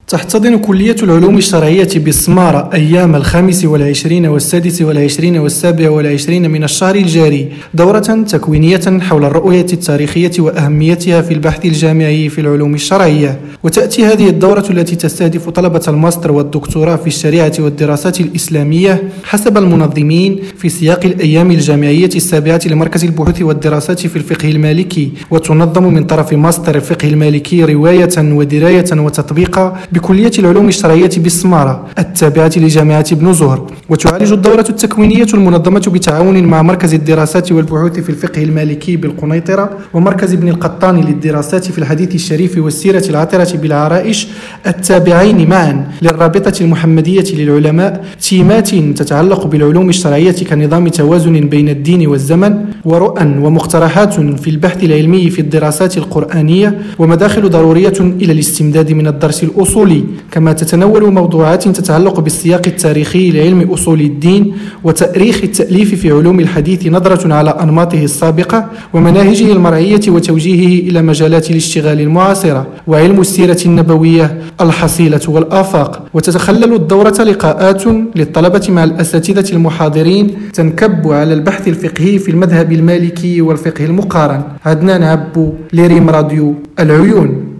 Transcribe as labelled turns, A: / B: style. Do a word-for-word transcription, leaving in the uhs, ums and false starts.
A: تحتضن كلية العلوم الشرعية بالسمارة أيام الخامس والعشرين والسادس والعشرين والسابع والعشرين من الشهر الجاري دورة تكوينية حول الرؤية التاريخية وأهميتها في البحث الجامعي في العلوم الشرعية. وتأتي هذه الدورة التي تستهدف طلبة الماستر والدكتوراه في الشريعة والدراسات الإسلامية حسب المنظمين في سياق الأيام الجامعية السابعة لمركز البحوث والدراسات في الفقه المالكي، وتنظم من طرف ماستر الفقه المالكي رواية ودراية وتطبيقا بكلية العلوم الشرعية بالسمارة التابعة لجامعة ابن زهر. وتعالج الدورة التكوينية المنظمة بتعاون مع مركز الدراسات والبحوث في الفقه المالكي بالقنيطرة ومركز ابن القطان للدراسات في الحديث الشريف والسيرة العطرة بالعرائش التابعين معا للرابطة المحمدية للعلماء تيمات تتعلق بالعلوم الشرعية كنظام توازن بين الدين والزمن ورؤى ومقترحات في البحث العلمي في الدراسات القرآنية ومداخل ضرورية إلى الاستمداد من الدرس الأصولي، كما تتناول موضوعات تتعلق بالسياق التاريخي لعلم أصول الدين وتأريخ التأليف في علوم الحديث نظرة على أنماطه السابقة ومناهجه المرعية وتوجيهه إلى مجالات الاشتغال المعاصرة وعلم السيرة النبوية الحصيلة والآفاق. وتتخلل الدورة لقاءات للطلبة مع الأساتذة المحاضرين تنكب على البحث الفقهي في المذهب المالكي والفقه المقارن. عدنان عبو، لريم راديو العيون.